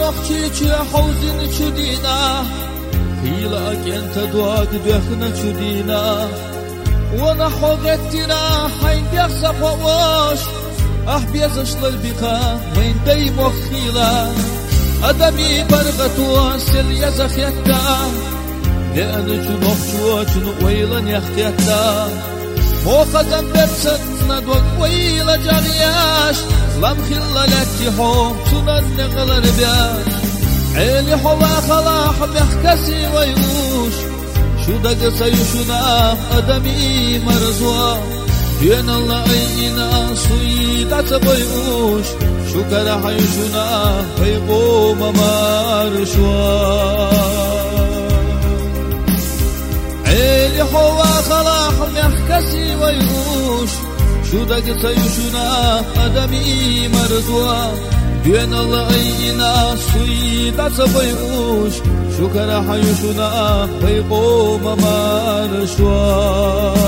نخشي حوزن شدينا هيلاك انت دواك دخنا شدينا ونحو غتنا حين بيخسف وواش بيزش للبقاء وين دي مخيلا أدمي برغتوا سل يزخ يكتا لأن جنوح جنو ويلا يخيتا موخزن برسن ندوك ويلا جغياش لم خلا لك حوم سنن نغلر بياش عيلي حوا خلاح محكسي ويوش شو دق سيشنا أدمي مرزوا دين الله أينا سويدة بيوش شو كره حيشنا فيقوم مارشوا عيلي حوا خلاح محكسي ويوش شو دق سيشنا أدمي مرزوا دين الله أينا سويدة بيوش شو كره حيشنا فيقوم مارشوا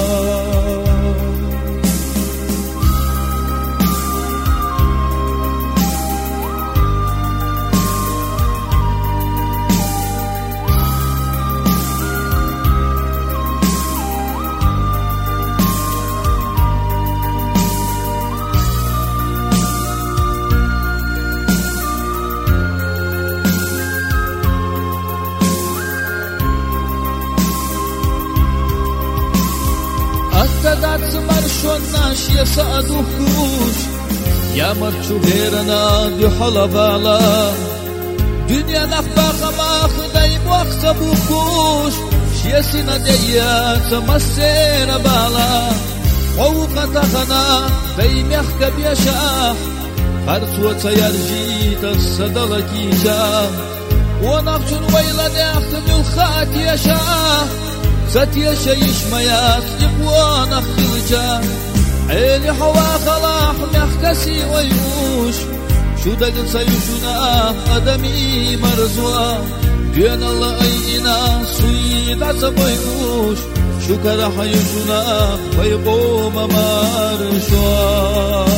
أتدات مرشوناش يسأدوكوش يا مرشو غيرنا دي حلبالا دنيا نخباخ ماخ دايم واخسبوكوش شيسنا ديات مسير بالا ووقتخنا دايم يخكب يشاح خرسوة سيرجيت الصدلكيشا ونخشن ويلا ناخد الخات يشاح ستي شيش مياس يبوانا خلجا عيني حوا خلاح محكسي ويوش شو دق سيشنا أدمي مرزوا دين الله أينا سويدة سبيوش شو كره حيشنا ويقوم مارشوا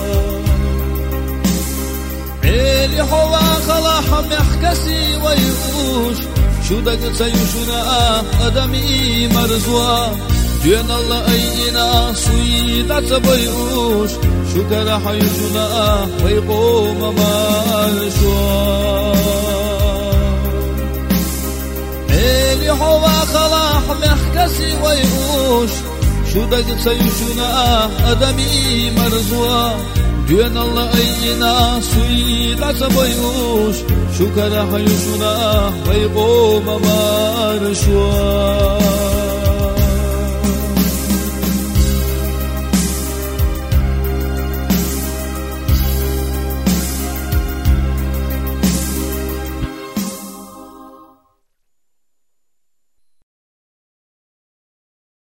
عيني حوا خلاح محكسي ويوش شو دق سيشنا أدمي مرزوا دين الله أينا سويدة سبيوش شو كره حيشنا ويقوم مارشوا عيلي حوا خلاح محكسي ويوش شو دق سيشنا أدمي مرزوا دين الله أينا سويدة سبيوش شو كره حيشنا ويقوم مارشوا